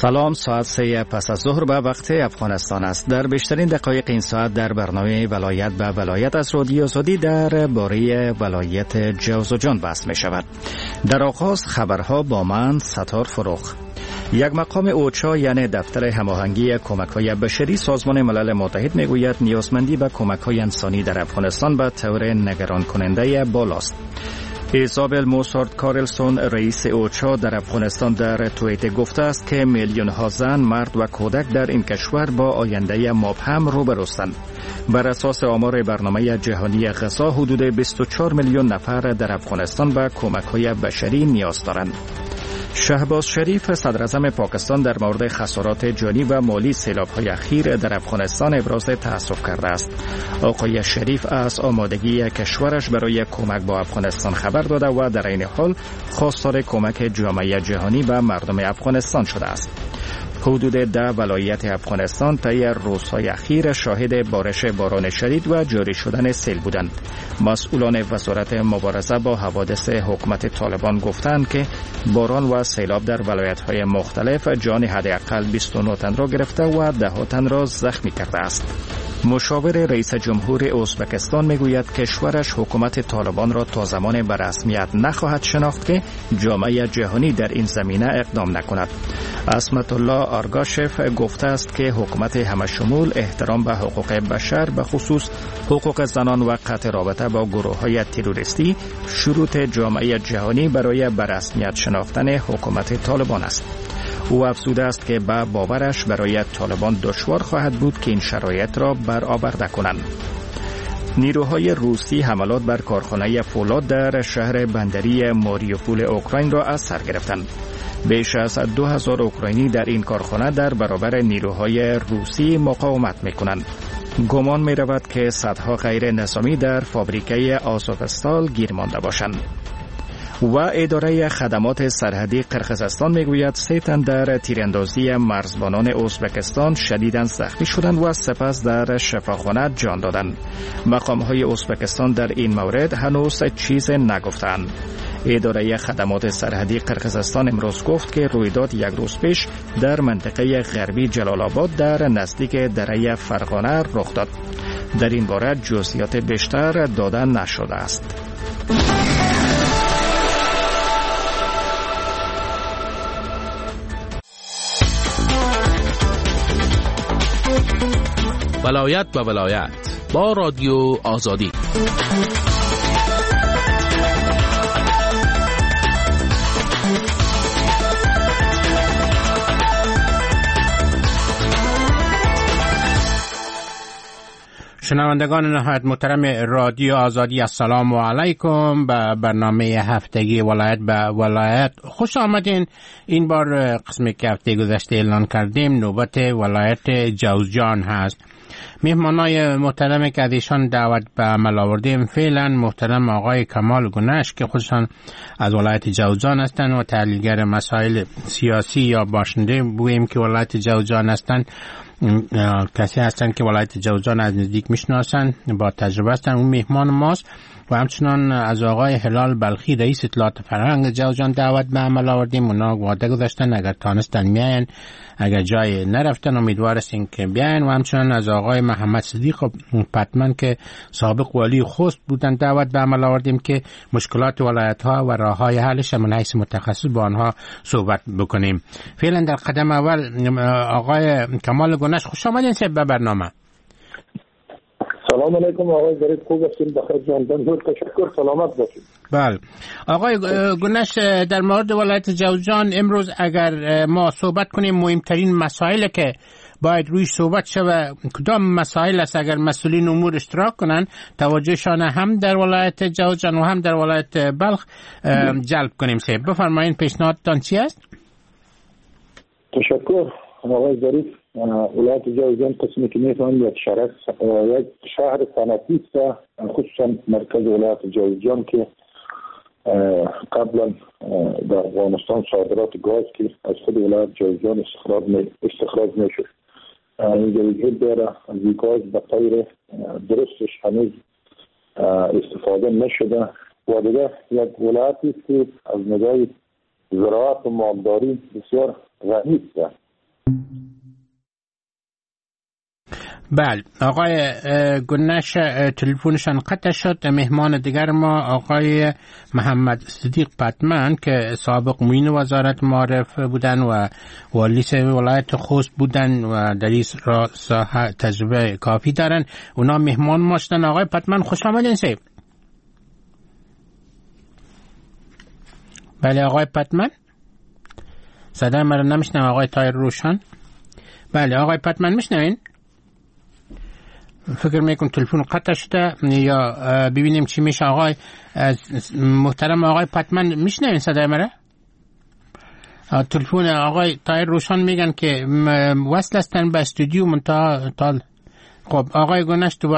سلام، ساعت 3 پس از ظهر به وقت افغانستان است. در بیشترین دقایق این ساعت در برنامه ولایت به ولایت از رادیو آزادی در باره ولایت جوزجان بحث می شود. در آغاز خبرها با من ستار فروخ. یک مقام اوچا یعنی دفتر هماهنگی کمک‌های بشری سازمان ملل متحد میگوید نیازمندی به کمک‌های انسانی در افغانستان به طور نگران کننده بالاست. ایزابل موسارد کارلسون رئیس اوچا در افغانستان در توییت گفته است که میلیون ها زن، مرد و کودک در این کشور با آینده مبهم روبروستند. بر اساس آمار برنامه جهانی غذا حدود 24 میلیون نفر در افغانستان به کمک‌های بشری نیاز دارند. شهباز شریف صدراعظم پاکستان در مورد خسارات جانی و مالی سیلاب‌های اخیر در افغانستان ابراز تأسف کرده است. آقای شریف از آمادگی کشورش برای کمک با افغانستان خبر داده و در این حال خواستار کمک جامعه جهانی به مردم افغانستان شده است. حدود 10 ولایت افغانستان طی روزهای اخیر شاهد بارش باران شدید و جاری شدن سیل بودند. مسئولان وزارت مبارزه با حوادث حکومت طالبان گفتند که باران و سیلاب در ولایت‌های مختلف جان حداقل 29 تن را گرفته و 10 تن را زخمی کرده است. مشاور رئیس جمهور ازبکستان میگوید کشورش حکومت طالبان را تا زمان به رسمیت نخواهد شناخت که جامعه جهانی در این زمینه اقدام نکند. عصمت الله آرگاشف گفته است که حکومت همه‌شمول احترام به حقوق بشر به خصوص حقوق زنان و قطع رابطه با گروه‌های تروریستی شروط جامعه جهانی برای به رسمیت شناختن حکومت طالبان است. او افزوده است که به باورش برای طالبان دشوار خواهد بود که این شرایط را برآورده کنند. نیروهای روسی حملات بر کارخانه فولاد در شهر بندری ماریوپول اوکراین را از سر گرفتند. بیش از 2000 اوکراینی در این کارخانه در برابر نیروهای روسی مقاومت می‌کنند. گمان می‌رود که صدها غیر نظامی در فابریکه آزوفستال گیر مانده باشند. و اداره خدمات سرحدی قرقیزستان میگوید 3 تن در تیراندازی مرزبانان ازبکستان شدیداً زخمی شدند و سپس در شفاخانه جان دادند. مقام‌های ازبکستان در این مورد هنوز چیز نگفتند. اداره خدمات سرحدی قرقیزستان امروز گفت که رویداد یک روز پیش در منطقه غربی جلال آباد در نزدیک دره فرغانه رخ داد. در این باره جزئیات بیشتر داده نشده است. ولایت و ولایت با رادیو آزادی. شنوندگان نهایت محترم رادیو آزادی، السلام علیکم. به برنامه هفتگی ولایت به ولایت خوش آمدین. این بار قسمی که هفته گذشته اعلان کردیم نوبت ولایت جوزجان هست. مهمانای محترم که از ایشان دعوت به عمل آوردیم فعلا محترم آقای کمال گنش که خودشان از ولایت جوزجان هستند و تحلیلگر مسائل سیاسی یا باشنده بویم که ولایت جوزجان هستند. کسی هستند که ولایت جوزجان از نزدیک میشناسند، با تجربه هستند. اون مهمان ماست. و همچنان از آقای هلال بلخی رئیس اطلاعات فرهنگ جوزجان دعوت به عمل آوردیم. اونا وعده گذاشتن اگر تانستن میاین، اگر جای نرفتن امیدوار هستیم که بیاین. و همچنان از آقای محمد صدیق پتمن که سابق والی خوست بودن دعوت به عمل آوردیم که مشکلات ولایت ها و راه های حلش من حیث متخصص با آنها صحبت بکنیم. فعلا در قدم اول آقای کمال گنش خوش آمدین به برنامه. سلام علیکم آقای ظریف، خوب هستین؟ بخیر جان، بسیار تشکر، سلامت باشید. بله آقای گنش، در مورد ولایت جوزجان امروز اگر ما صحبت کنیم مهمترین مسائلی که باید رویش صحبت شود کدام مسائل است؟ اگر مسئولین امور اشتراک کنن توجهشان هم در ولایت جوزجان و هم در ولایت بلخ جلب کنیم. بفرمایید پیشنهادتان چی است؟ تشکر آقای ظریف. ولایت جوزجان قسمی که میفهمم یک شهر صنعتی است، خصوصا مرکز ولایت جوزجان که قبلا در افغانستان صادرات گاز که از خود ولایت جوزجان استخراج میشد اینجا وجود داره. از این گاز به طور درستش هنوز استفاده نشده و دیگه یک ولایتی است که از نظر زراعت و مالداری بسیار غنی است. بله آقای گنش تلفنشان قطع شد. مهمان دیگر ما آقای محمد صدیق پتمن که سابق معین وزارت معارف بودن و والی ولایت خوست بودن و در این ساحه تجربه کافی دارن. اونا مهمان ما شدن. آقای پتمن خوش آمدین سیب. بله آقای پتمن صدای من رو نمیشنم. آقای تایر روشن. بله آقای پتمن میشنوین؟ فکر میکنم تلفن قطع شده یا ببینیم چی میشه. آقای محترم آقای پتمن میشنوین صدای من رو؟ تلفن آقای تایر روشن میگن که وصل هستن به استودیو منتها. خب آقای گنش